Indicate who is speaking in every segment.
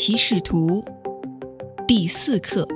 Speaker 1: 奇使徒第4课。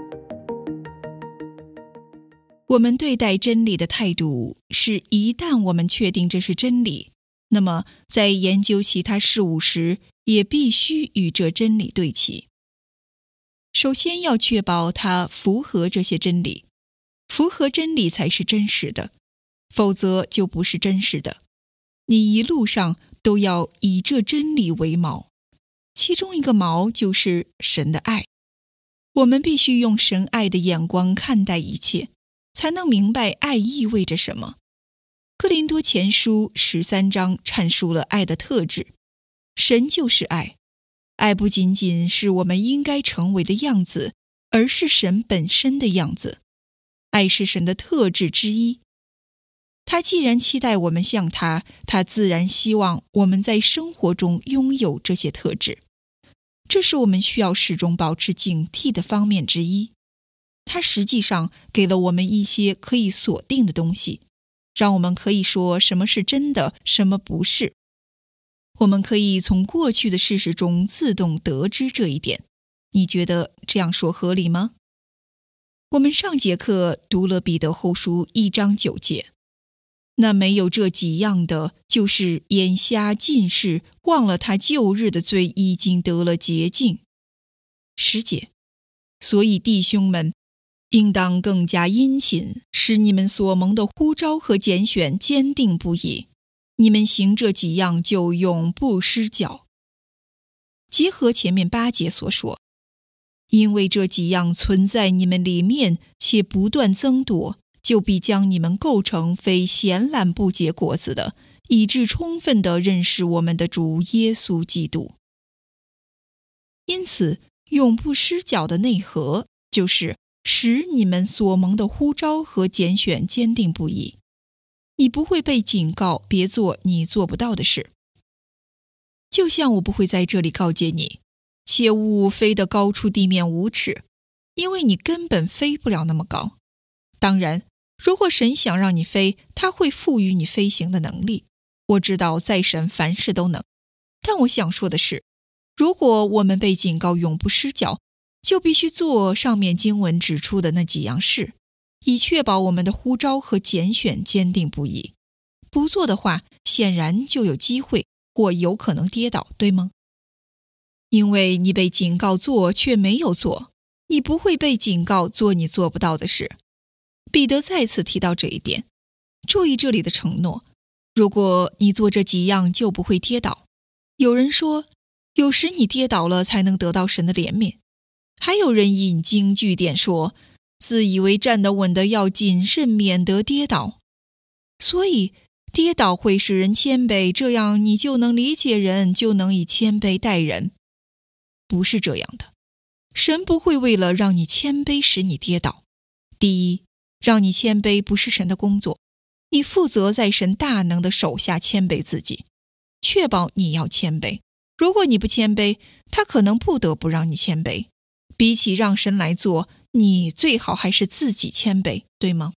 Speaker 1: 我们对待真理的态度是，一旦我们确定这是真理，那么在研究其他事物时，也必须与这真理对齐。首先要确保它符合这些真理，符合真理才是真实的，否则就不是真实的。你一路上都要以这真理为锚，其中一个锚就是神的爱。我们必须用神爱的眼光看待一切，才能明白爱意味着什么。哥林多前书13章阐述了爱的特质，神就是爱。爱不仅仅是我们应该成为的样子，而是神本身的样子。爱是神的特质之一。他既然期待我们像他，他自然希望我们在生活中拥有这些特质。这是我们需要始终保持警惕的方面之一。它实际上给了我们一些可以锁定的东西，让我们可以说什么是真的，什么不是。我们可以从过去的事实中自动得知这一点。你觉得这样说合理吗？我们上节课读了彼得后书1章9节。那没有这几样的，就是眼瞎近视，忘了他旧日的罪已经得了洁净。10节。所以弟兄们，应当更加殷勤，使你们所蒙的呼召和拣选坚定不移。你们行这几样，就永不失脚。结合前面8节所说，因为这几样存在你们里面，且不断增多，就必将你们构成非闲懒不结果子的，以致充分地认识我们的主耶稣基督。因此，永不失脚的内核，就是使你们所蒙的呼召和拣选坚定不移。你不会被警告别做你做不到的事。就像我不会在这里告诫你，切勿飞得高出地面5尺，因为你根本飞不了那么高。当然，如果神想让你飞，他会赋予你飞行的能力。我知道在神凡事都能。但我想说的是，如果我们被警告永不失脚，就必须做上面经文指出的那几样事，以确保我们的呼召和拣选坚定不移。不做的话，显然就有机会或有可能跌倒，对吗？因为你被警告做却没有做，你不会被警告做你做不到的事。彼得再次提到这一点。注意这里的承诺，如果你做这几样就不会跌倒。有人说，有时你跌倒了才能得到神的怜悯。还有人引经据典说，自以为站得稳的要谨慎，免得跌倒。所以跌倒会使人谦卑，这样你就能理解人，就能以谦卑待人。不是这样的，神不会为了让你谦卑使你跌倒。第一，让你谦卑不是神的工作，你负责在神大能的手下谦卑自己，确保你要谦卑。如果你不谦卑，他可能不得不让你谦卑。比起让神来做，你最好还是自己谦卑，对吗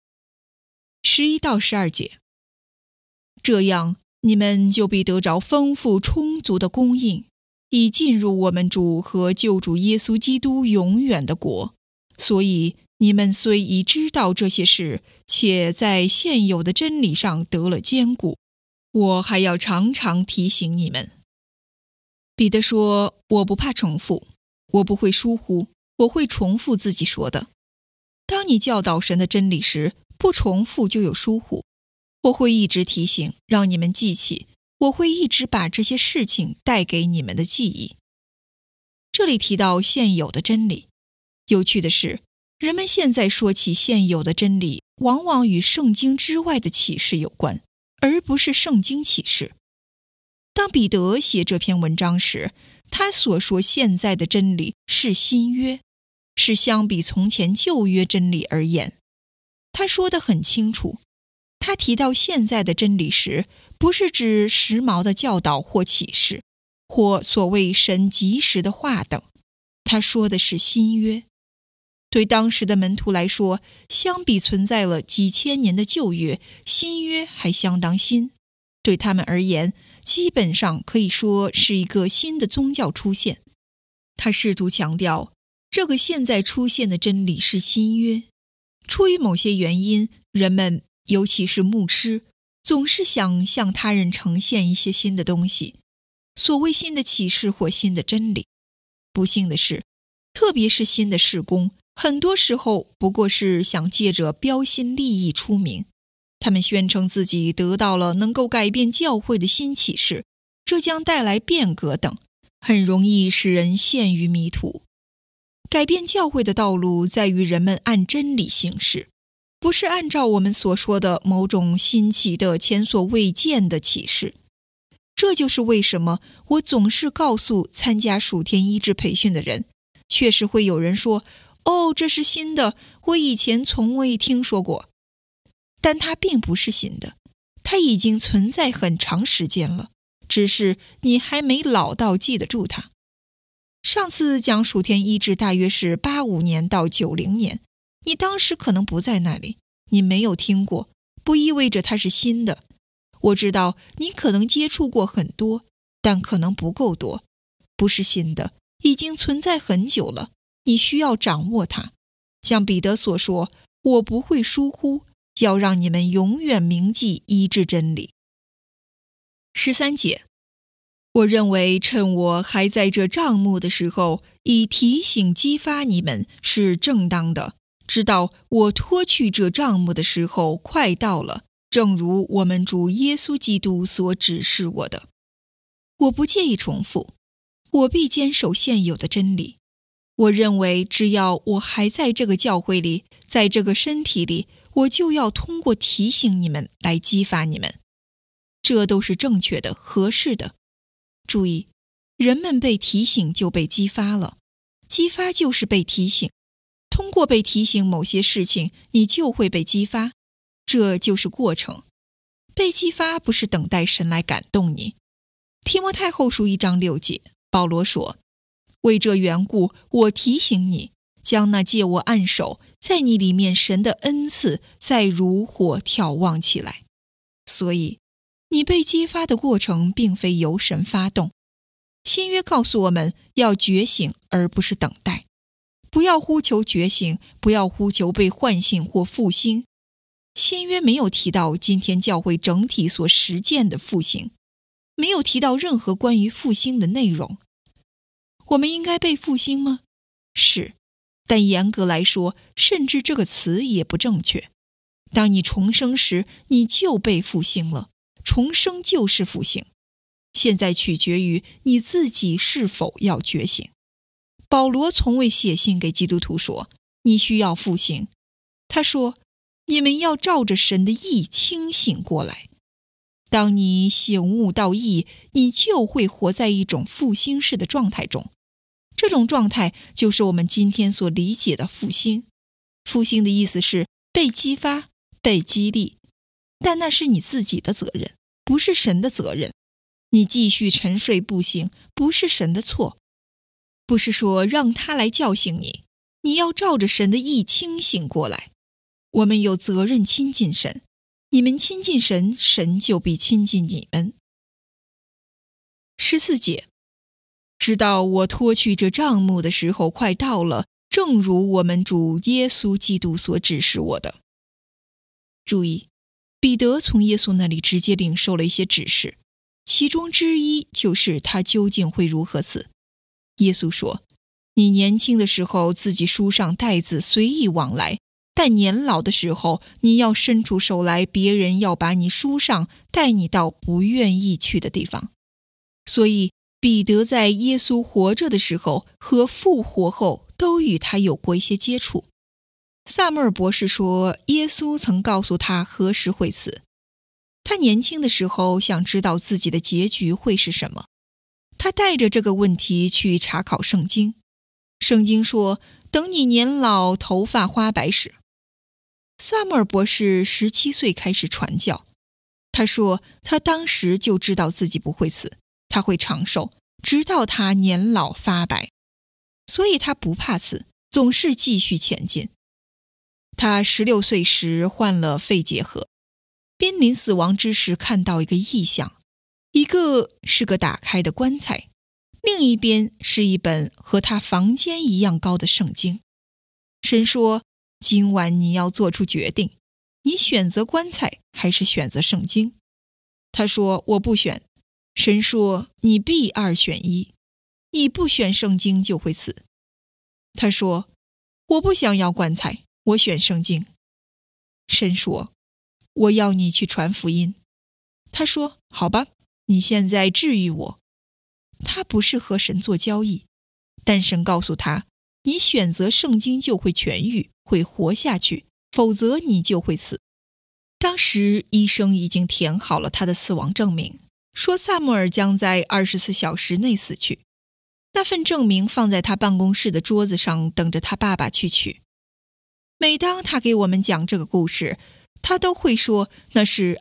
Speaker 1: ？11到12节。这样，你们就必得着丰富充足的供应，以进入我们主和救主耶稣基督永远的国。所以你们虽已知道这些事，且在现有的真理上得了坚固，我还要常常提醒你们。彼得说，我不怕重复，我不会疏忽，我会重复自己说的。当你教导神的真理时，不重复就有疏忽。我会一直提醒，让你们记起，我会一直把这些事情带给你们的记忆。这里提到现有的真理。有趣的是，人们现在说起现有的真理，往往与圣经之外的启示有关，而不是圣经启示。当彼得写这篇文章时，他所说现在的真理是新约，是相比从前旧约真理而言。他说得很清楚，他提到现在的真理时，不是指时髦的教导或启示，或所谓神及时的话等。他说的是新约。对当时的门徒来说，相比存在了几千年的旧约，新约还相当新。对他们而言，基本上可以说是一个新的宗教出现。 他试图强调，这个现在出现的真理是新约。出于某些原因，人们，尤其是牧师，总是想向他人呈现一些新的东西，所谓新的启示或新的真理。不幸的是，特别是新的事工，很多时候不过是想借着标新立异出名。他们宣称自己得到了能够改变教会的新启示，这将带来变革等，很容易使人陷于迷途。改变教会的道路在于人们按真理行事，不是按照我们所说的某种新奇的前所未见的启示。这就是为什么我总是告诉参加属天医治培训的人，确实会有人说，这是新的，我以前从未听说过。但它并不是新的，它已经存在很长时间了，只是你还没老到记得住它。上次讲属天医治大约是85年到90年，你当时可能不在那里，你没有听过，不意味着它是新的。我知道你可能接触过很多，但可能不够多，不是新的，已经存在很久了，你需要掌握它。像彼得所说，我不会疏忽，要让你们永远铭记医治真理。13节，我认为趁我还在这帐幕的时候，以提醒激发你们是正当的，知道我脱去这帐幕的时候快到了，正如我们主耶稣基督所指示我的。我不介意重复，我必坚守现有的真理。我认为只要我还在这个教会里，在这个身体里，我就要通过提醒你们来激发你们。这都是正确的、合适的。注意，人们被提醒就被激发了，激发就是被提醒。通过被提醒某些事情，你就会被激发，这就是过程。被激发不是等待神来感动你。提摩太后书1章6节，保罗说，为这缘故，我提醒你，将那借我按手在你里面神的恩赐再如火眺望起来。所以你被激发的过程并非由神发动。新约告诉我们要觉醒，而不是等待。不要呼求觉醒，不要呼求被唤醒或复兴。新约没有提到今天教会整体所实践的复兴，没有提到任何关于复兴的内容。我们应该被复兴吗？是，但严格来说，甚至这个词也不正确。当你重生时，你就被复兴了，重生就是复兴。现在取决于你自己是否要觉醒。保罗从未写信给基督徒说，你需要复兴。他说，你们要照着神的意清醒过来。当你醒悟到义，你就会活在一种复兴式的状态中。这种状态就是我们今天所理解的复兴。复兴的意思是被激发、被激励，但那是你自己的责任，不是神的责任。你继续沉睡不醒，不是神的错。不是说让他来叫醒你，你要照着神的意清醒过来。我们有责任亲近神，你们亲近神，神就必亲近你们。14节，直到我脱去这帐幕的时候快到了，正如我们主耶稣基督所指示我的。注意，彼得从耶稣那里直接领受了一些指示，其中之一就是他究竟会如何死。耶稣说，你年轻的时候自己书上带子随意往来，但年老的时候你要伸出手来，别人要把你书上，带你到不愿意去的地方。所以彼得在耶稣活着的时候和复活后都与他有过一些接触。萨穆尔博士说，耶稣曾告诉他何时会死。他年轻的时候想知道自己的结局会是什么，他带着这个问题去查考圣经。圣经说，等你年老头发花白时。萨穆尔博士17岁开始传教，他说他当时就知道自己不会死，他会长寿，直到他年老发白，所以他不怕死，总是继续前进。他16岁时患了肺结核，濒临死亡之时看到一个异象，一个是个打开的棺材， 另一边是一本和他房间一样高的圣经。神说，今晚你要做出决定，你选择棺材还是选择圣经？他说，我不选。神说，你必二选一，你不选圣经就会死。他说，我不想要棺材，我选圣经。神说，我要你去传福音。他说，好吧，你现在治愈我。他不是和神做交易，但神告诉他，你选择圣经就会痊愈，会活下去，否则你就会死。当时医生已经填好了他的死亡证明，说萨穆尔将在24小时内死去。那份证明放在他办公室的桌子上，等着他爸爸去取。每当他给我们讲这个故事，他都会说那是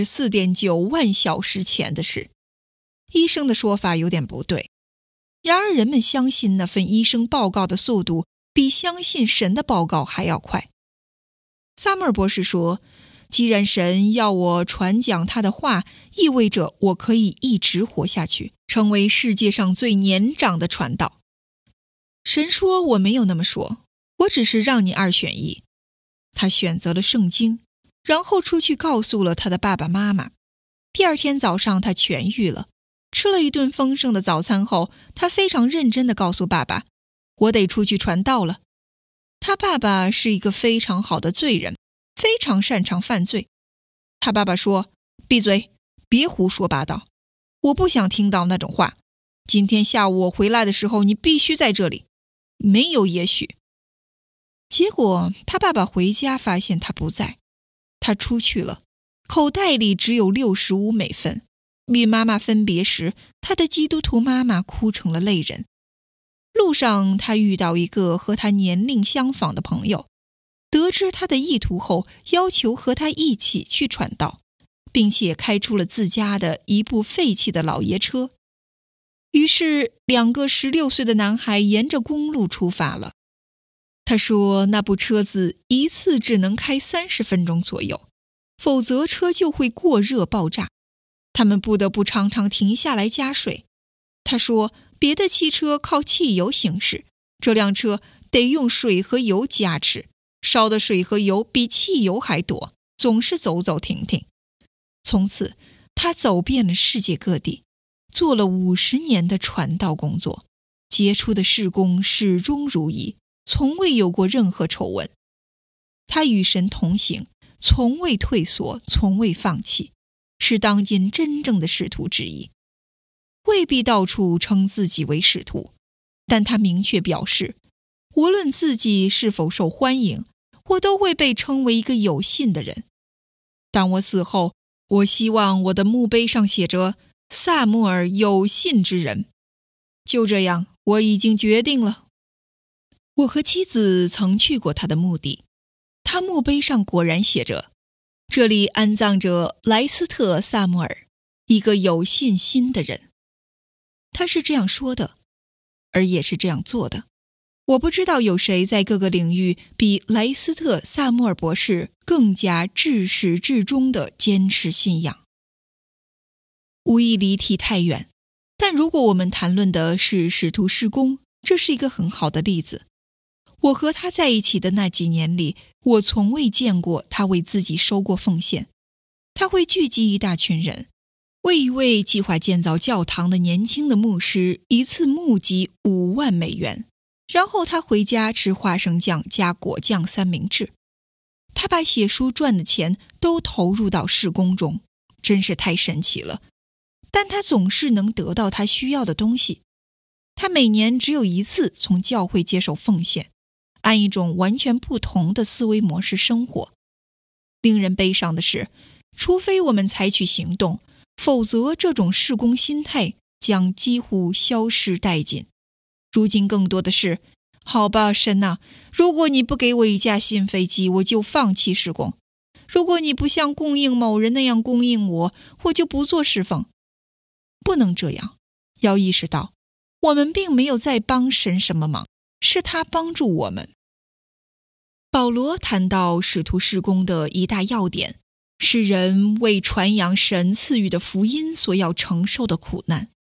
Speaker 1: 24.9万小时前的事。医生的说法有点不对，然而人们相信那份医生报告的速度比相信神的报告还要快。萨默尔博士说，既然神要我传讲他的话，意味着我可以一直活下去，成为世界上最年长的传道。神说，我没有那么说，我只是让你二选一。他选择了圣经，然后出去告诉了他的爸爸妈妈。第二天早上他痊愈了，吃了一顿丰盛的早餐后，他非常认真地告诉爸爸，我得出去传道了。他爸爸是一个非常好的罪人，非常擅长犯罪。他爸爸说，闭嘴，别胡说八道，我不想听到那种话。今天下午我回来的时候，你必须在这里，没有也许。结果他爸爸回家发现他不在，他出去了，口袋里只有65美分。与妈妈分别时，他的基督徒妈妈哭成了泪人。路上他遇到一个和他年龄相仿的朋友，得知他的意图后，要求和他一起去传道，并且开出了自家的一部废弃的老爷车。于是2个16岁的男孩沿着公路出发了。他说，那部车子一次只能开30分钟左右，否则车就会过热爆炸。他们不得不常常停下来加水。他说，别的汽车靠汽油行驶，这辆车得用水和油加持，烧的水和油比汽油还多，总是走走停停。从此他走遍了世界各地，做了50年的传道工作，杰出的事工始终如一，从未有过任何丑闻。他与神同行，从未退缩，从未放弃，是当今真正的使徒之一。未必到处称自己为使徒，但他明确表示，无论自己是否受欢迎，我都会被称为一个有信的人。当我死后，我希望我的墓碑上写着萨穆尔有信之人。就这样，我已经决定了。我和妻子曾去过他的墓地，他墓碑上果然写着，这里安葬着莱斯特·萨穆尔，一个有信心的人。他是这样说的，而也是这样做的。我不知道有谁在各个领域比莱斯特·萨穆尔博士更加至始至终地坚持信仰。无意离题太远，但如果我们谈论的是使徒事工，这是一个很好的例子。我和他在一起的那几年里，我从未见过他为自己收过奉献。他会聚集一大群人，为一位计划建造教堂的年轻的牧师一次募集5万美元，然后他回家吃花生酱加果酱三明治。他把写书赚的钱都投入到事工中，真是太神奇了。但他总是能得到他需要的东西。他每年只有1次从教会接受奉献，按一种完全不同的思维模式生活。令人悲伤的是，除非我们采取行动，否则这种事工心态将几乎消失殆尽。如今更多的是，好吧，神啊，如果你不给我一架新飞机，我就放弃事工；如果你不像供应某人那样供应我，我就不做侍奉。不能这样，要意识到，我们并没有在帮神什么忙，是他帮助我们。保罗谈到使徒事工的一大要点，是人为传扬神赐予的福音所要承受的苦难。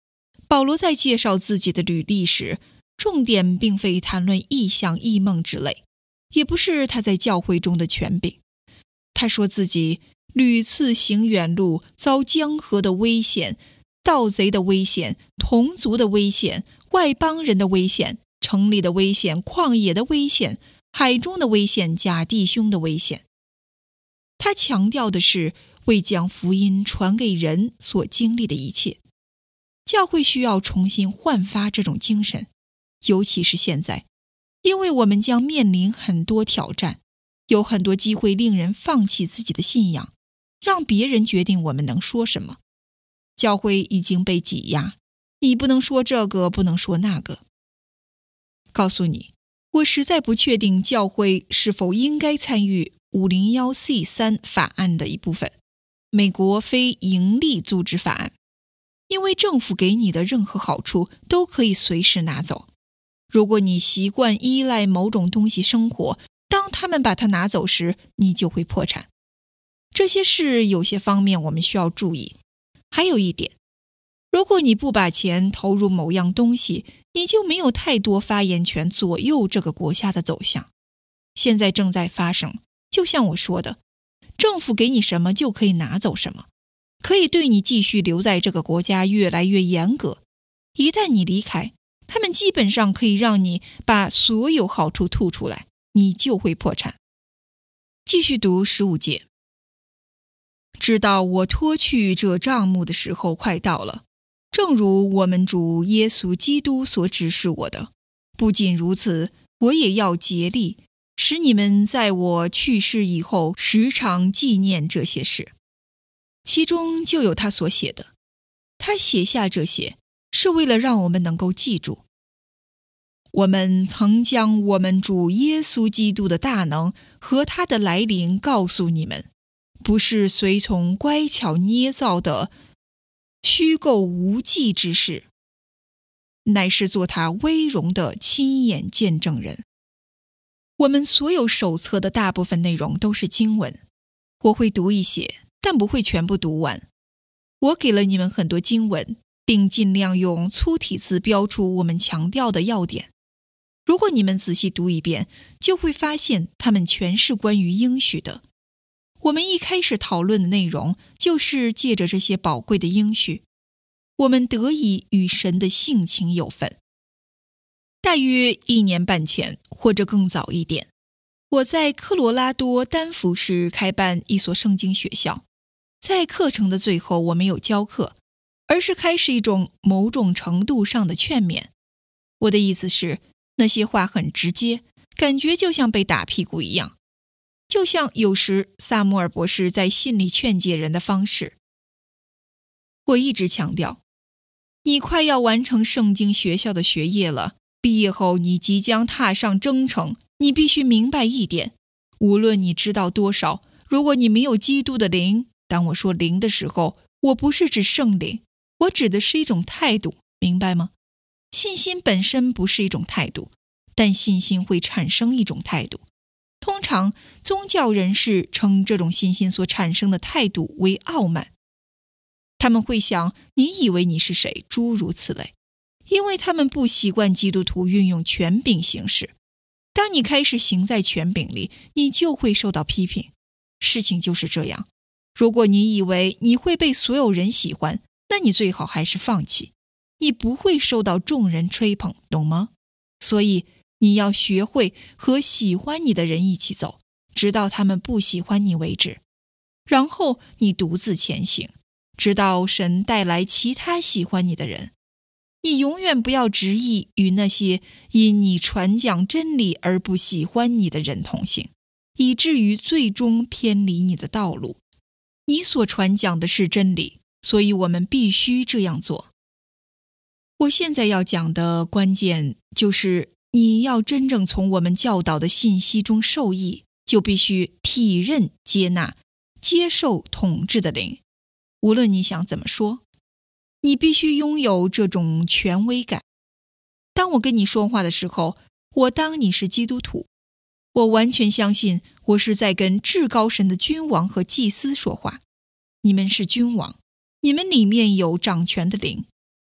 Speaker 1: 保罗在介绍自己的履历时，重点并非谈论异象异梦之类，也不是他在教会中的权柄。他说自己屡次行远路，遭江河的危险、盗贼的危险、同族的危险、外邦人的危险、城里的危险、旷野的危险、海中的危险、假弟兄的危险。他强调的是为将福音传给人所经历的一切。教会需要重新焕发这种精神，尤其是现在，因为我们将面临很多挑战，有很多机会令人放弃自己的信仰，让别人决定我们能说什么。教会已经被挤压，你不能说这个，不能说那个。告诉你，我实在不确定教会是否应该参与 501C3 法案的一部分，美国非营利组织法案，因为政府给你的任何好处都可以随时拿走。如果你习惯依赖某种东西生活，当他们把它拿走时，你就会破产。这些事有些方面我们需要注意。还有一点，如果你不把钱投入某样东西，你就没有太多发言权左右这个国家的走向。现在正在发生，就像我说的，政府给你什么就可以拿走什么，可以对你继续留在这个国家越来越严格。一旦你离开，他们基本上可以让你把所有好处吐出来，你就会破产。继续读15节。知道我脱去这帐幕的时候快到了，正如我们主耶稣基督所指示我的。不仅如此，我也要竭力使你们在我去世以后时常纪念这些事。其中就有他所写的，他写下这些是为了让我们能够记住，我们曾将我们主耶稣基督的大能和他的来临告诉你们，不是随从乖巧捏造的虚构无稽之事，乃是做他威荣的亲眼见证人。我们所有手册的大部分内容都是经文，我会读一些，但不会全部读完。我给了你们很多经文，并尽量用粗体字标出我们强调的要点。如果你们仔细读一遍，就会发现它们全是关于应许的。我们一开始讨论的内容就是借着这些宝贵的应许，我们得以与神的性情有份。大约1年半前，或者更早一点，我在科罗拉多丹佛市开办一所圣经学校。在课程的最后，我没有教课，而是开始一种某种程度上的劝勉。我的意思是，那些话很直接，感觉就像被打屁股一样，就像有时萨穆尔博士在信里劝诫人的方式。我一直强调，你快要完成圣经学校的学业了，毕业后你即将踏上征程，你必须明白一点，无论你知道多少，如果你没有基督的灵，当我说灵的时候，我不是指圣灵，我指的是一种态度，明白吗？信心本身不是一种态度，但信心会产生一种态度。通常宗教人士称这种信心所产生的态度为傲慢。他们会想，你以为你是谁，诸如此类，因为他们不习惯基督徒运用权柄行事。当你开始行在权柄里，你就会受到批评。事情就是这样。如果你以为你会被所有人喜欢，那你最好还是放弃。你不会受到众人吹捧，懂吗？所以你要学会和喜欢你的人一起走，直到他们不喜欢你为止。然后你独自前行，直到神带来其他喜欢你的人。你永远不要执意与那些因你传讲真理而不喜欢你的人同行，以至于最终偏离你的道路。你所传讲的是真理，所以我们必须这样做。我现在要讲的关键就是，你要真正从我们教导的信息中受益，就必须体认、接纳、接受统治的灵。无论你想怎么说，你必须拥有这种权威感。当我跟你说话的时候，我当你是基督徒，我完全相信我是在跟至高神的君王和祭司说话。你们是君王，你们里面有掌权的灵，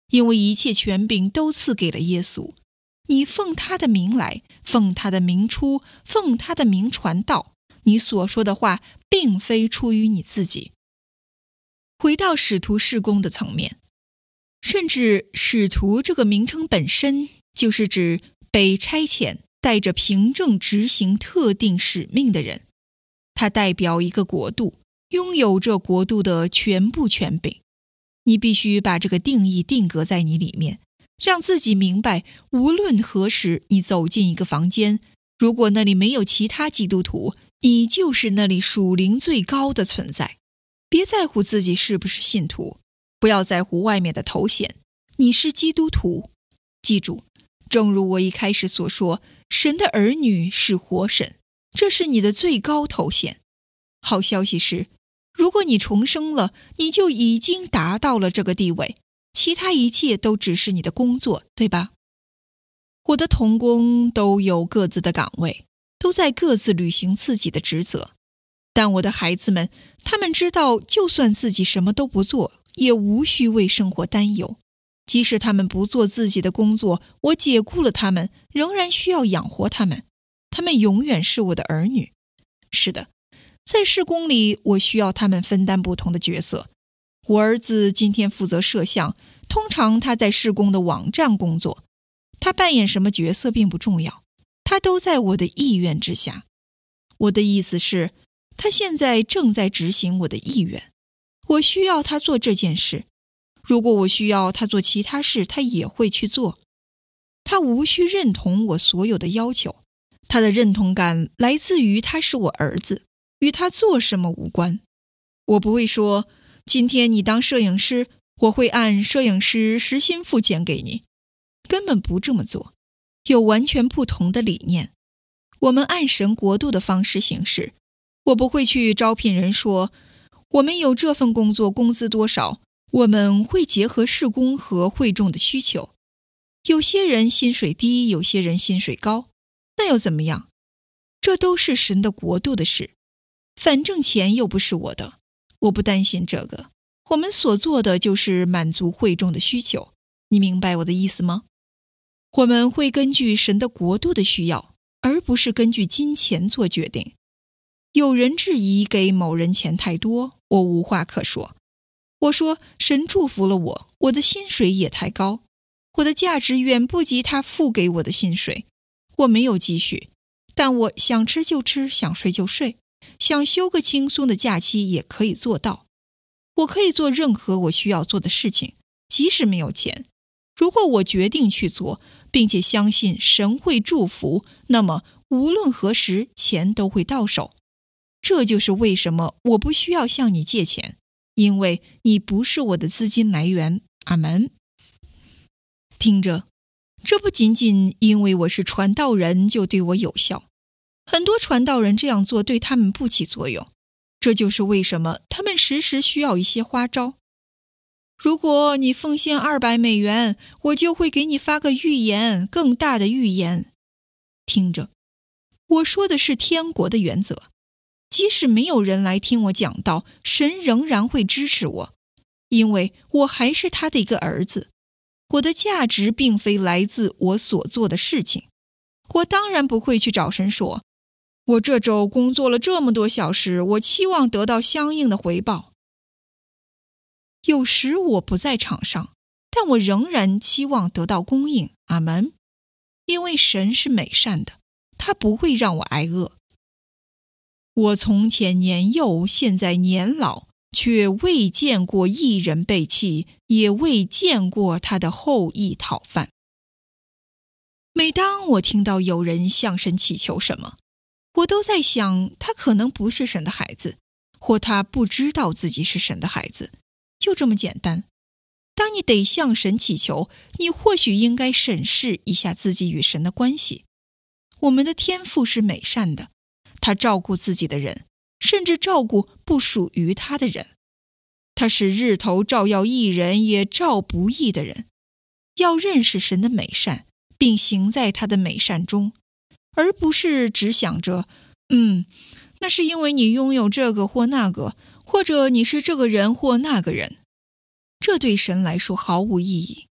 Speaker 1: 因为一切权柄都赐给了耶稣。你奉他的名来，奉他的名出，奉他的名传道，你所说的话并非出于你自己。回到使徒事工的层面，甚至使徒这个名称本身就是指被差遣带着凭证执行特定使命的人，他代表一个国度，拥有这国度的全部权柄。你必须把这个定义定格在你里面，让自己明白，无论何时你走进一个房间，如果那里没有其他基督徒，你就是那里属灵最高的存在。别在乎自己是不是信徒，不要在乎外面的头衔，你是基督徒。记住，正如我一开始所说，神的儿女是活神，这是你的最高头衔。好消息是，如果你重生了，你就已经达到了这个地位，其他一切都只是你的工作，对吧？我的同工都有各自的岗位，都在各自履行自己的职责。但我的孩子们，他们知道，就算自己什么都不做，也无需为生活担忧。即使他们不做自己的工作，我解雇了他们，仍然需要养活他们。他们永远是我的儿女。是的，在事工里，我需要他们分担不同的角色。我儿子今天负责摄像，通常他在事工的网站工作。他扮演什么角色并不重要，他都在我的意愿之下。我的意思是，他现在正在执行我的意愿。我需要他做这件事。如果我需要他做其他事，他也会去做。他无需认同我所有的要求。他的认同感来自于他是我儿子，与他做什么无关。我不会说，今天你当摄影师，我会按摄影师时薪付钱给你。根本不这么做，有完全不同的理念。我们按神国度的方式行事。我不会去招聘人说，我们有这份工作，工资多少。我们会结合事工和会众的需求。有些人薪水低，有些人薪水高，那又怎么样？这都是神的国度的事。反正钱又不是我的，我不担心这个。我们所做的就是满足会众的需求。你明白我的意思吗？我们会根据神的国度的需要，而不是根据金钱做决定。有人质疑给某人钱太多，我无话可说。我说，神祝福了我，我的薪水也太高，我的价值远不及他付给我的薪水。我没有积蓄，但我想吃就吃，想睡就睡，想休个轻松的假期也可以做到。我可以做任何我需要做的事情，即使没有钱。如果我决定去做，并且相信神会祝福，那么无论何时，钱都会到手。这就是为什么我不需要向你借钱，因为你不是我的资金来源。阿们。听着，这不仅仅因为我是传道人就对我有效，很多传道人这样做对他们不起作用。这就是为什么他们时时需要一些花招。如果你奉献$200，我就会给你发个预言，更大的预言。听着，我说的是天国的原则。即使没有人来听我讲道，神仍然会支持我，因为我还是他的一个儿子。我的价值并非来自我所做的事情。我当然不会去找神说，我这周工作了这么多小时，我期望得到相应的回报。有时我不在场上，但我仍然期望得到供应。阿们。因为神是美善的，他不会让我挨饿。我从前年幼，现在年老，却未见过一人被弃，也未见过他的后裔讨饭。每当我听到有人向神祈求什么，我都在想，他可能不是神的孩子，或他不知道自己是神的孩子，就这么简单。当你得向神祈求，你或许应该审视一下自己与神的关系。我们的天父是美善的，他照顾自己的人，甚至照顾不属于他的人。他使日头照耀义人，也照不义的人。要认识神的美善，并行在他的美善中，而不是只想着，那是因为你拥有这个或那个，或者你是这个人或那个人。这对神来说毫无意义。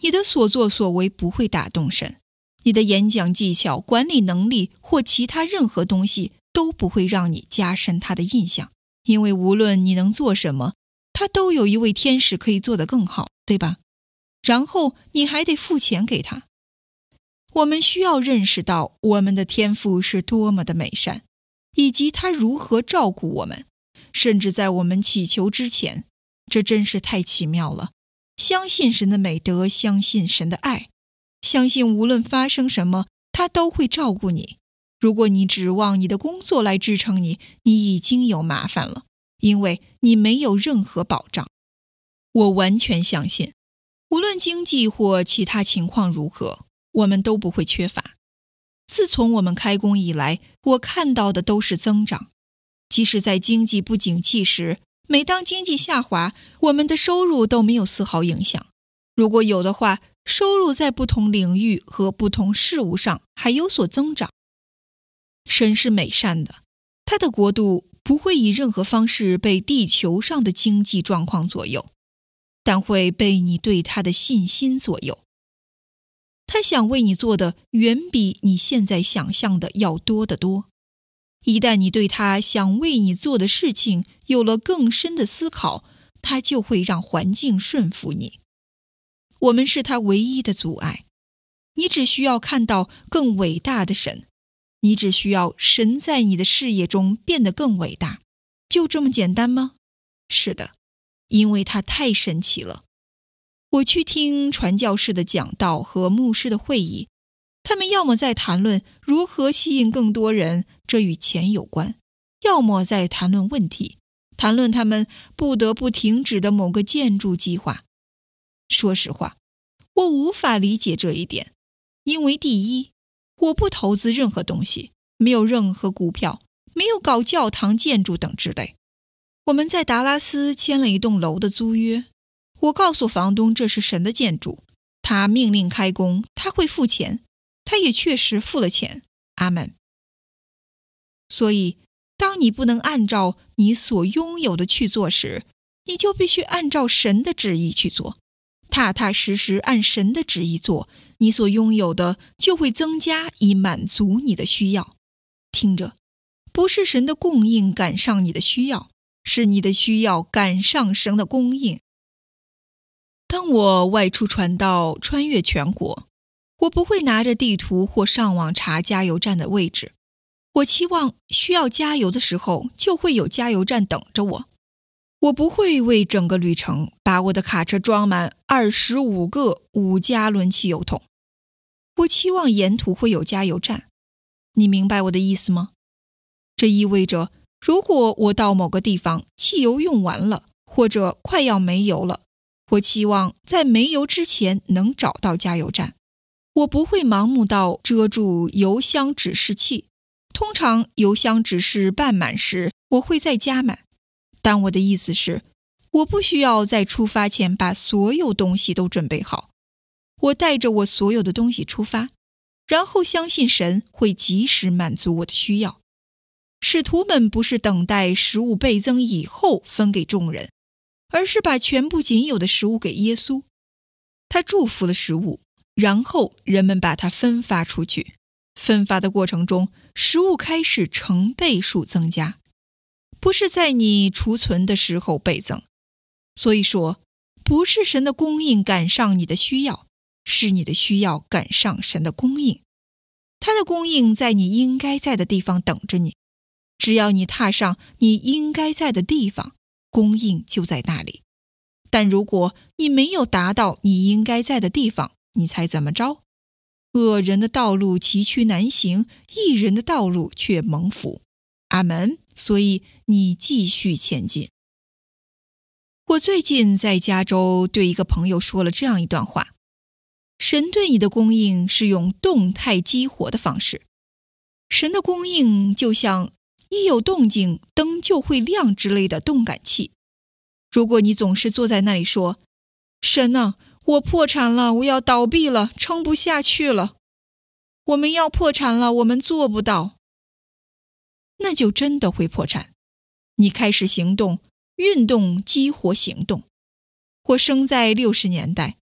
Speaker 1: 你的所作所为不会打动神，你的演讲技巧、管理能力或其他任何东西都不会让你加深他的印象，因为无论你能做什么，他都有一位天使可以做得更好，对吧？然后你还得付钱给他。我们需要认识到我们的天父是多么的美善，以及他如何照顾我们，甚至在我们祈求之前，这真是太奇妙了。相信神的美德，相信神的爱，相信无论发生什么，他都会照顾你。如果你指望你的工作来支撑你，你已经有麻烦了，因为你没有任何保障。我完全相信，无论经济或其他情况如何，我们都不会缺乏。自从我们开工以来，我看到的都是增长。即使在经济不景气时，每当经济下滑，我们的收入都没有丝毫影响。如果有的话，收入在不同领域和不同事物上还有所增长。神是美善的，他的国度不会以任何方式被地球上的经济状况左右，但会被你对他的信心左右。他想为你做的远比你现在想象的要多得多。一旦你对他想为你做的事情有了更深的思考，他就会让环境顺服你。我们是他唯一的阻碍。你只需要看到更伟大的神，你只需要神在你的事业中变得更伟大，就这么简单吗？是的，因为他太神奇了。我去听传教士的讲道和牧师的会议，他们要么在谈论如何吸引更多人，这与钱有关，要么在谈论问题，谈论他们不得不停止的某个建筑计划。说实话，我无法理解这一点，因为第一，我不投资任何东西，没有任何股票，没有搞教堂建筑等之类。我们在达拉斯签了一栋楼的租约，我告诉房东这是神的建筑，他命令开工，他会付钱，他也确实付了钱。阿们。所以，当你不能按照你所拥有的去做时，你就必须按照神的旨意去做，踏踏实实按神的旨意做，你所拥有的就会增加，以满足你的需要。听着，不是神的供应赶上你的需要，是你的需要赶上神的供应。当我外出传道，穿越全国，我不会拿着地图或上网查加油站的位置。我期望需要加油的时候，就会有加油站等着我。我不会为整个旅程把我的卡车装满25个5加仑汽油桶。我期望沿途会有加油站。你明白我的意思吗？这意味着，如果我到某个地方，汽油用完了，或者快要没油了，我期望在没油之前能找到加油站。我不会盲目到遮住油箱指示器。通常油箱指示半满时，我会再加满。但我的意思是，我不需要在出发前把所有东西都准备好。我带着我所有的东西出发，然后相信神会及时满足我的需要。使徒们不是等待食物倍增以后分给众人，而是把全部仅有的食物给耶稣。他祝福了食物，然后人们把它分发出去。分发的过程中，食物开始成倍数增加，不是在你储存的时候倍增。所以说，不是神的供应赶上你的需要，是你的需要赶上神的供应。他的供应在你应该在的地方等着你，只要你踏上你应该在的地方，供应就在那里。但如果你没有达到你应该在的地方，你猜怎么着？恶人的道路崎岖难行，义人的道路却蒙福。阿们。所以你继续前进。我最近在加州对一个朋友说了这样一段话：神对你的供应是用动态激活的方式。神的供应就像一有动静灯就会亮之类的动感器。如果你总是坐在那里说，神啊，我破产了，我要倒闭了，撑不下去了，我们要破产了，我们做不到，那就真的会破产。你开始行动，运动激活行动。我生在60年代，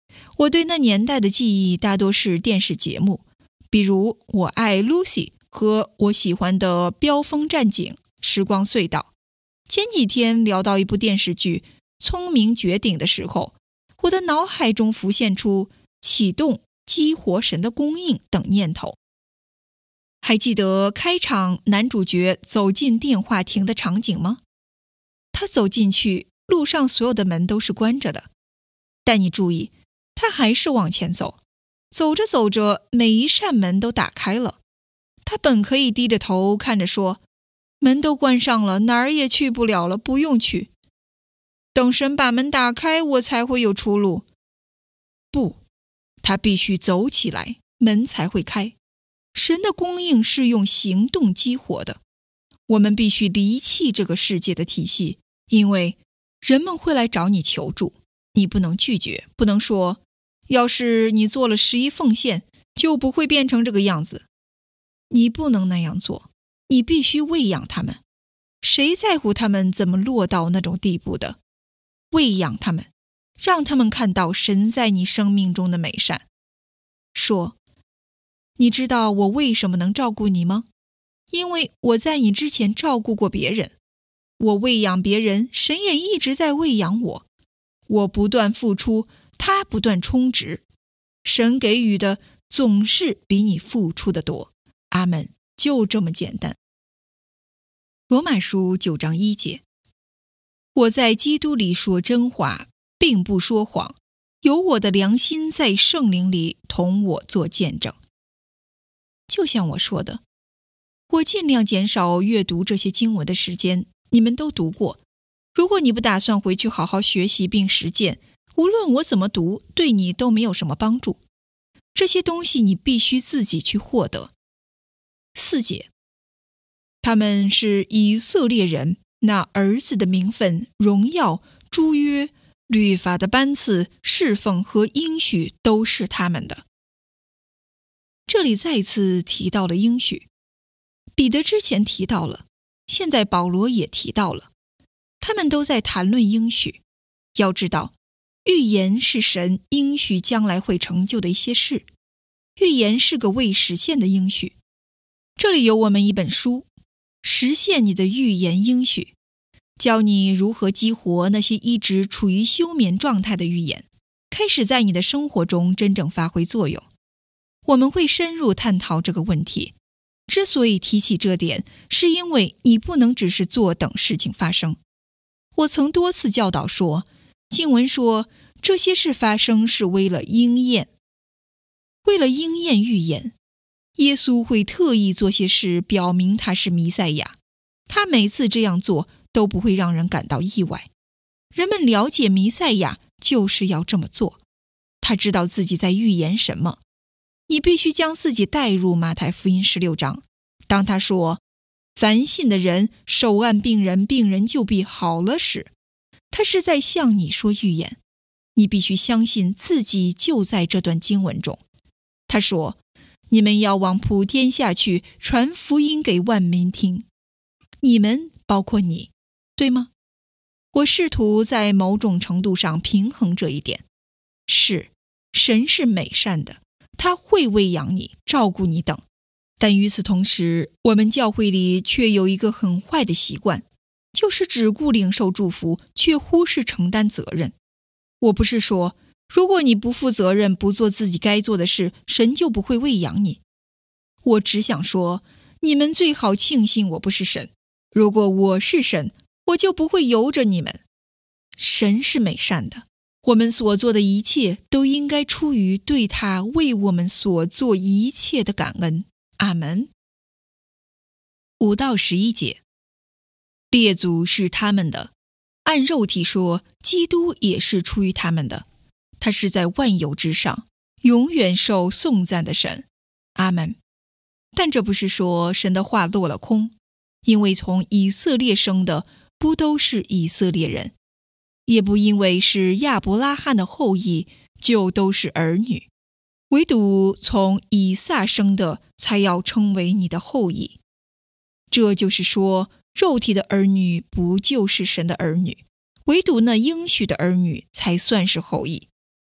Speaker 1: 我对那年代的记忆大多是电视节目，比如《我爱 Lucy》和我喜欢的《飙风战警》《时光隧道》。前几天聊到一部电视剧《聪明绝顶》的时候，我的脑海中浮现出启动激活神的供应等念头。还记得开场男主角走进电话亭的场景吗？他走进去，路上所有的门都是关着的，但你注意，他还是往前走，走着走着，每一扇门都打开了。他本可以低着头看着说，门都关上了，哪儿也去不了了，不用去。等神把门打开，我才会有出路。不，他必须走起来，门才会开。神的供应是用行动激活的。我们必须离弃这个世界的体系，因为人们会来找你求助，你不能拒绝，不能说，要是你做了11奉献，就不会变成这个样子。你不能那样做，你必须喂养他们。谁在乎他们怎么落到那种地步的？喂养他们，让他们看到神在你生命中的美善。说，你知道我为什么能照顾你吗？因为我在你之前照顾过别人。我喂养别人，神也一直在喂养我。我不断付出，他不断充值。神给予的总是比你付出的多。阿们，就这么简单。罗马书9章1节，我在基督里说真话，并不说谎，有我的良心在圣灵里同我做见证。就像我说的，我尽量减少阅读这些经文的时间，你们都读过。如果你不打算回去好好学习并实践，无论我怎么读，对你都没有什么帮助。这些东西你必须自己去获得。4节，他们是以色列人，那儿子的名分、荣耀、诸约、律法的班次、侍奉和应许都是他们的。这里再次提到了应许，彼得之前提到了，现在保罗也提到了，他们都在谈论应许。要知道，预言是神应许将来会成就的一些事，预言是个未实现的应许。这里有我们一本书，实现你的预言应许，教你如何激活那些一直处于休眠状态的预言，开始在你的生活中真正发挥作用。我们会深入探讨这个问题。之所以提起这点，是因为你不能只是坐等事情发生。我曾多次教导说，经文说这些事发生是为了应验，为了应验预言。耶稣会特意做些事表明他是弥赛亚，他每次这样做都不会让人感到意外。人们了解弥赛亚就是要这么做，他知道自己在预言什么。你必须将自己带入马太福音16章，当他说凡信的人手按病人，病人就必好了时，他是在向你说预言。你必须相信自己就在这段经文中。他说，你们要往普天下去，传福音给万民听。你们包括你，对吗？我试图在某种程度上平衡这一点。是，神是美善的，他会喂养你，照顾你等。但与此同时，我们教会里却有一个很坏的习惯，就是只顾领受祝福，却忽视承担责任。我不是说，如果你不负责任，不做自己该做的事，神就不会喂养你。我只想说，你们最好庆幸我不是神。如果我是神，我就不会由着你们。神是美善的，我们所做的一切都应该出于对他为我们所做一切的感恩。阿们。5到11节，列祖是他们的，按肉体说，基督也是出于他们的。他是在万有之上，永远受颂赞的神。阿们。但这不是说神的话落了空，因为从以色列生的不都是以色列人，也不因为是亚伯拉罕的后裔就都是儿女，唯独从以撒生的才要称为你的后裔。这就是说，肉体的儿女不就是神的儿女，唯独那应许的儿女才算是后裔。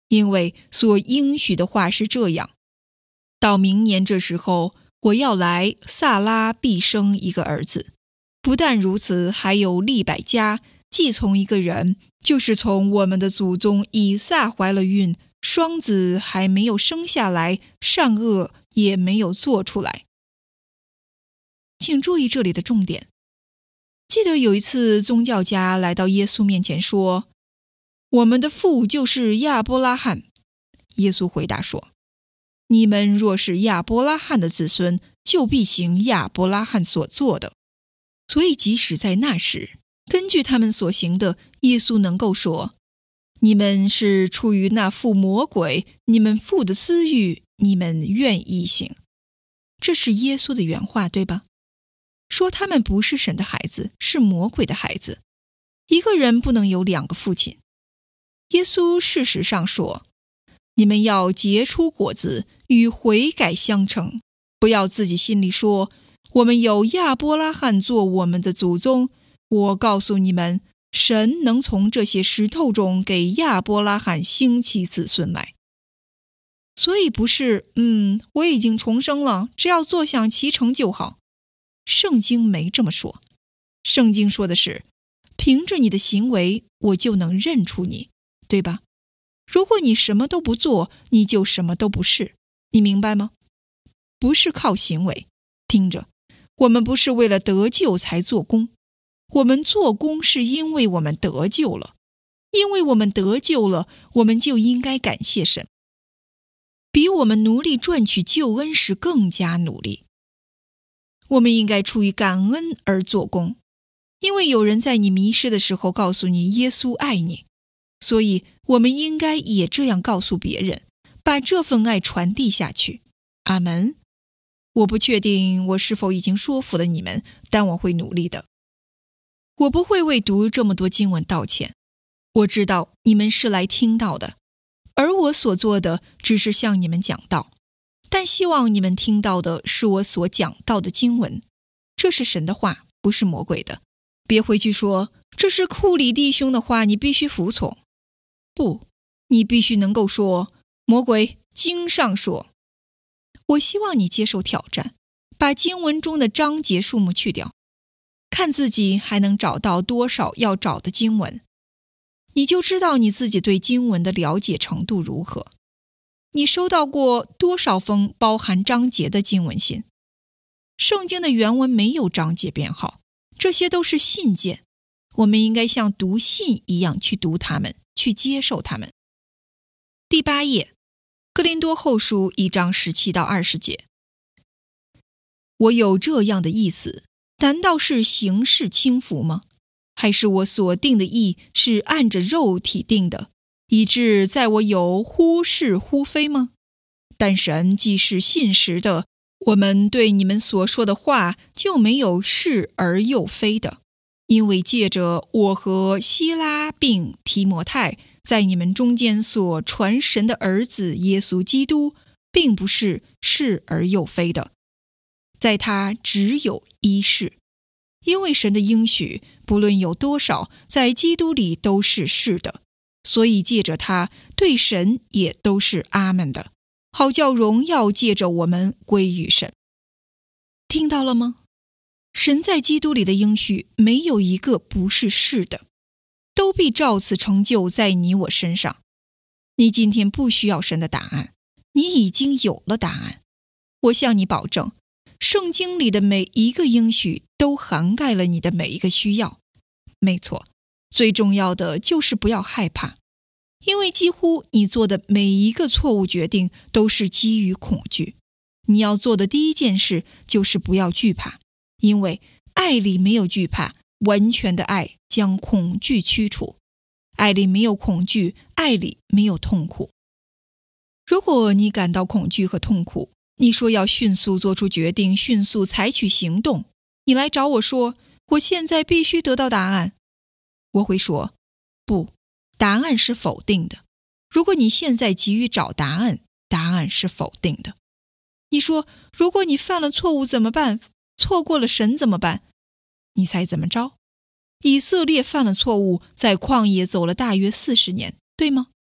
Speaker 1: 因为所应许的话是这样：到明年这时候，我要来，撒拉必生一个儿子。不但如此，还有利百加既从一个人，就是从我们的祖宗以撒怀了孕，双子还没有生下来，善恶也没有做出来。请注意这里的重点。记得有一次宗教家来到耶稣面前说，我们的父就是亚伯拉罕。耶稣回答说，你们若是亚伯拉罕的子孙，就必行亚伯拉罕所做的。所以即使在那时，根据他们所行的，耶稣能够说，你们是出于那父魔鬼，你们父的私欲，你们愿意行。这是耶稣的原话，对吧？说他们不是神的孩子，是魔鬼的孩子。一个人不能有两个父亲。耶稣事实上说，你们要结出果子，与悔改相称，不要自己心里说，我们有亚伯拉罕做我们的祖宗。我告诉你们，神能从这些石头中给亚伯拉罕兴起子孙来。所以不是我已经重生了，只要坐享其成就好。圣经没这么说。圣经说的是，凭着你的行为，我就能认出你，对吧？如果你什么都不做，你就什么都不是。你明白吗？不是靠行为。听着，我们不是为了得救才做工，我们做工是因为我们得救了。因为我们得救了，我们就应该感谢神，比我们努力赚取救恩时更加努力。我们应该出于感恩而做工，因为有人在你迷失的时候告诉你耶稣爱你，所以我们应该也这样告诉别人，把这份爱传递下去。阿们。我不确定我是否已经说服了你们，但我会努力的。我不会为读这么多经文道歉，我知道你们是来听到的，而我所做的只是向你们讲道。但希望你们听到的是我所讲到的经文，这是神的话，不是魔鬼的。别回去说，这是库里弟兄的话，你必须服从。不，你必须能够说，魔鬼，经上说。我希望你接受挑战，把经文中的章节数目去掉，看自己还能找到多少要找的经文，你就知道你自己对经文的了解程度如何。你收到过多少封包含章节的经文信？圣经的原文没有章节编号，这些都是信件。我们应该像读信一样去读它们，去接受它们。第8页，哥林多后书1章17到20节。我有这样的意思，难道是形式轻浮吗？还是我所定的义是按着肉体定的，以致在我有忽是忽非吗？但神既是信实的，我们对你们所说的话就没有是而又非的，因为借着我和希拉并提摩太在你们中间所传神的儿子耶稣基督，并不是是而又非的，在他只有一是。因为神的应许不论有多少，在基督里都是是的，所以借着他对神也都是阿们的，好叫荣耀借着我们归于神。听到了吗？神在基督里的应许没有一个不是是的，都必照此成就在你我身上。你今天不需要神的答案，你已经有了答案。我向你保证，圣经里的每一个应许都涵盖了你的每一个需要。没错，最重要的就是不要害怕，因为几乎你做的每一个错误决定都是基于恐惧。你要做的第一件事就是不要惧怕，因为爱里没有惧怕，完全的爱将恐惧驱除。爱里没有恐惧，爱里没有痛苦。如果你感到恐惧和痛苦，你说要迅速做出决定，迅速采取行动，你来找我说，我现在必须得到答案。我会说，不，答案是否定的。如果你现在急于找答案，答案是否定的。你说，如果你犯了错误怎么办？错过了神怎么办？你猜怎么着？以色列犯了错误，在旷野走了大约40年，对吗？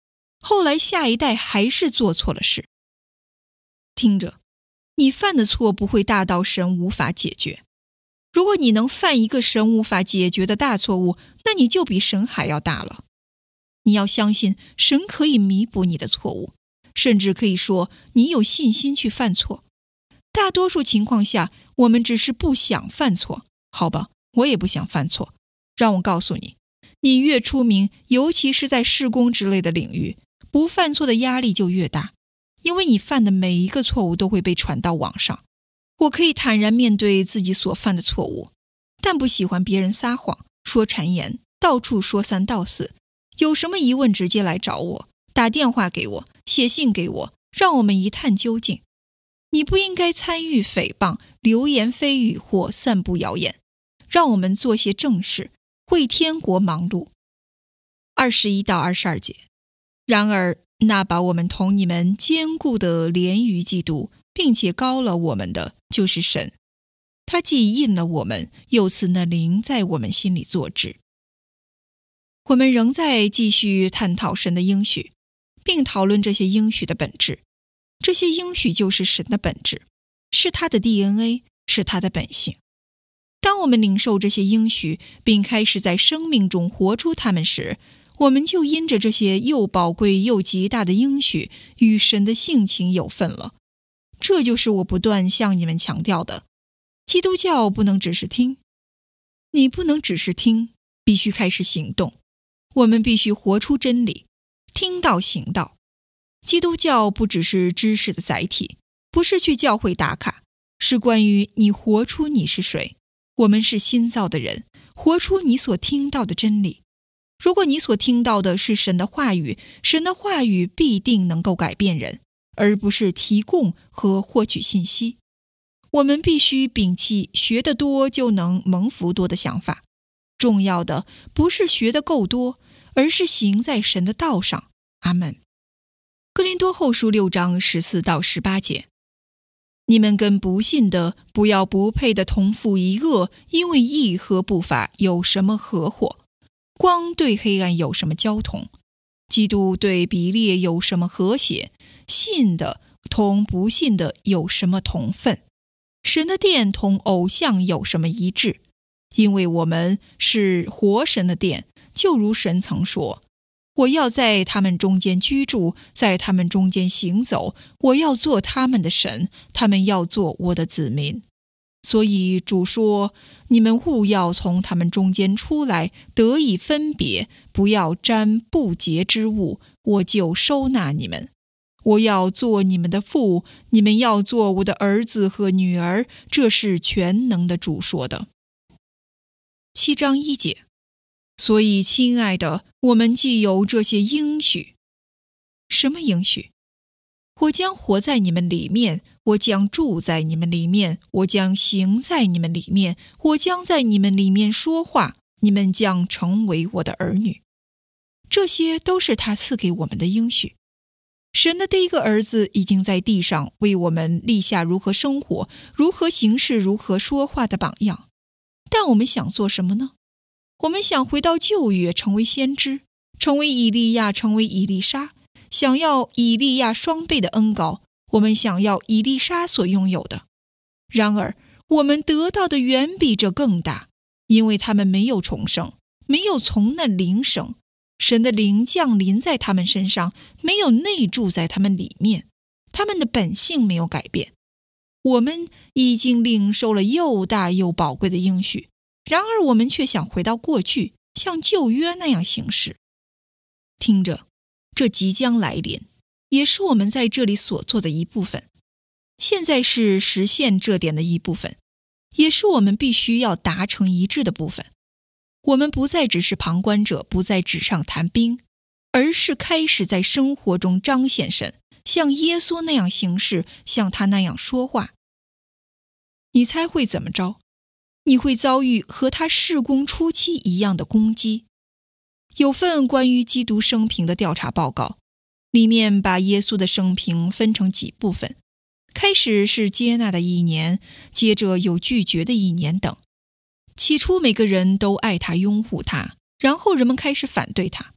Speaker 1: 后来下一代还是做错了事。听着，你犯的错不会大到神无法解决。如果你能犯一个神无法解决的大错误，那你就比神还要大了。你要相信神可以弥补你的错误，甚至可以说你有信心去犯错。大多数情况下，我们只是不想犯错。好吧，我也不想犯错。让我告诉你，你越出名，尤其是在事工之类的领域，不犯错的压力就越大，因为你犯的每一个错误都会被传到网上。我可以坦然面对自己所犯的错误，但不喜欢别人撒谎、说谗言、到处说三道四。有什么疑问直接来找我，打电话给我，写信给我，让我们一探究竟。你不应该参与诽谤、流言蜚语或散布谣言。让我们做些正事，为天国忙碌。21到22节。然而，那把我们同你们坚固的连于基督，并且膏了我们的，就是神。他既印了我们，又赐那灵在我们心里作证。我们仍在继续探讨神的应许，并讨论这些应许的本质。这些应许就是神的本质，是他的 DNA， 是他的本性。当我们领受这些应许，并开始在生命中活出它们时，我们就因着这些又宝贵又极大的应许，与神的性情有份了。这就是我不断向你们强调的，基督教不能只是听。你不能只是听，必须开始行动。我们必须活出真理，听道行道。基督教不只是知识的载体，不是去教会打卡，是关于你活出你是谁。我们是新造的人，活出你所听到的真理。如果你所听到的是神的话语，神的话语必定能够改变人，而不是提供和获取信息。我们必须摒弃学得多就能蒙福多的想法。重要的不是学得够多，而是行在神的道上。阿们。哥林多后书6章14到18节。你们跟不信的不要不配的同负一恶，因为义和不法有什么合伙？光对黑暗有什么交同？基督对比列有什么和谐？信的同不信的有什么同分？神的殿同偶像有什么一致？因为我们是活神的殿，就如神曾说，我要在他们中间居住，在他们中间行走，我要做他们的神，他们要做我的子民。所以主说，你们务要从他们中间出来，得以分别，不要沾不洁之物，我就收纳你们。我要做你们的父，你们要做我的儿子和女儿，这是全能的主说的。7章1节。所以亲爱的，我们既有这些应许。什么应许？我将活在你们里面，我将住在你们里面，我将行在你们里面，我将在你们里面说话，你们将成为我的儿女。这些都是他赐给我们的应许。神的第一个儿子已经在地上为我们立下如何生活、如何行事、如何说话的榜样。但我们想做什么呢？我们想回到旧约，成为先知，成为以利亚，成为以利沙，想要以利亚双倍的恩膏，我们想要以利沙所拥有的。然而我们得到的远比这更大，因为他们没有重生，没有从那灵生，神的灵降临在他们身上，没有内住在他们里面，他们的本性没有改变。我们已经领受了又大又宝贵的应许，然而我们却想回到过去，像旧约那样行事。听着，这即将来临，也是我们在这里所做的一部分。现在是实现这点的一部分，也是我们必须要达成一致的部分。我们不再只是旁观者，不在纸上谈兵，而是开始在生活中彰显神，像耶稣那样行事，像他那样说话。你猜会怎么着？你会遭遇和他事工初期一样的攻击。有份关于基督生平的调查报告，里面把耶稣的生平分成几部分，开始是接纳的1年，接着有拒绝的1年等。起初每个人都爱他拥护他，然后人们开始反对他。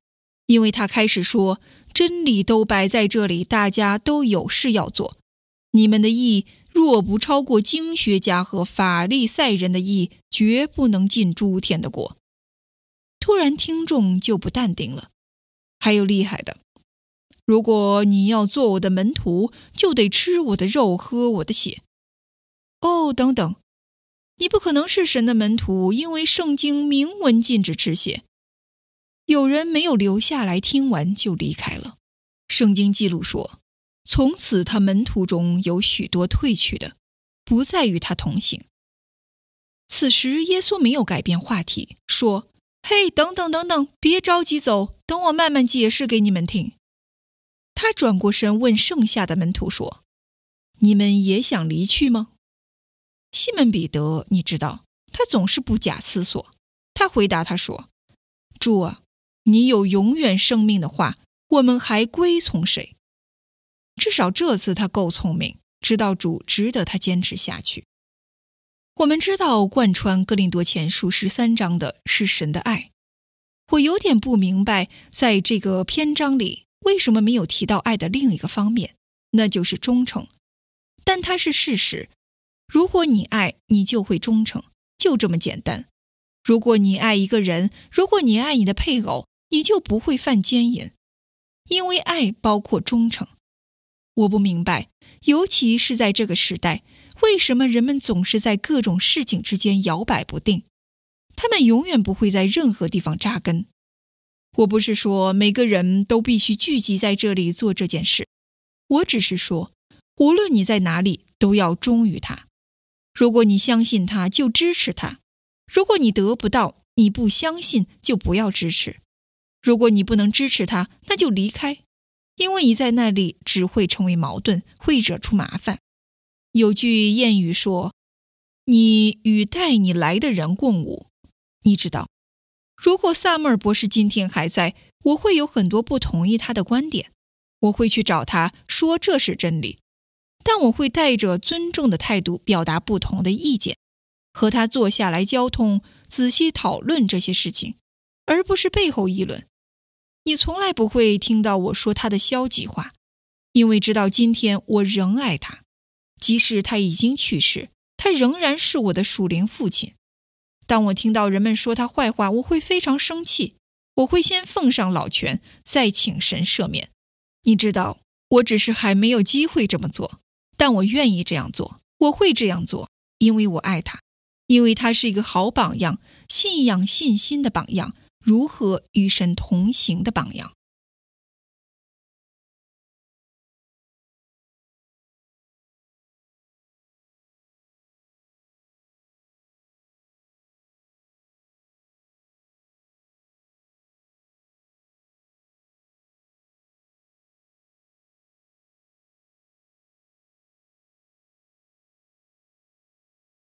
Speaker 1: 因为他开始说，真理都摆在这里，大家都有事要做。你们的义若不超过经学家和法利赛人的义，绝不能进诸天的国。突然听众就不淡定了，还有厉害的，如果你要做我的门徒，就得吃我的肉，喝我的血。哦，等等，你不可能是神的门徒，因为圣经明文禁止吃血。有人没有留下来听完就离开了。圣经记录说，从此他门徒中有许多退去的，不再与他同行。此时耶稣没有改变话题，说，嘿，等等等等，别着急走，等我慢慢解释给你们听。他转过身问剩下的门徒说，你们也想离去吗？西门彼得，你知道，他总是不假思索。他回答他说，主啊，你有永远生命的话，我们还归从谁？至少这次他够聪明，知道主值得他坚持下去。我们知道贯穿哥林多前书13章的是神的爱。我有点不明白，在这个篇章里为什么没有提到爱的另一个方面，那就是忠诚。但它是事实，如果你爱，你就会忠诚，就这么简单。如果你爱一个人，如果你爱你的配偶，你就不会犯奸淫，因为爱包括忠诚。我不明白，尤其是在这个时代，为什么人们总是在各种事情之间摇摆不定？他们永远不会在任何地方扎根。我不是说每个人都必须聚集在这里做这件事，我只是说，无论你在哪里，都要忠于他。如果你相信他，就支持他；如果你得不到，你不相信，就不要支持。如果你不能支持他，那就离开，因为你在那里只会成为矛盾，会惹出麻烦。有句谚语说，你与带你来的人共舞。你知道，如果萨默尔博士今天还在，我会有很多不同意他的观点，我会去找他说这是真理，但我会带着尊重的态度表达不同的意见，和他坐下来交通，仔细讨论这些事情，而不是背后议论。你从来不会听到我说他的消极话，因为知道今天我仍爱他，即使他已经去世，他仍然是我的属灵父亲。当我听到人们说他坏话，我会非常生气，我会先奉上老泉，再请神赦免。你知道，我只是还没有机会这么做，但我愿意这样做，我会这样做，因为我爱他，因为他是一个好榜样，信仰信心的榜样，如何与神同行的榜样。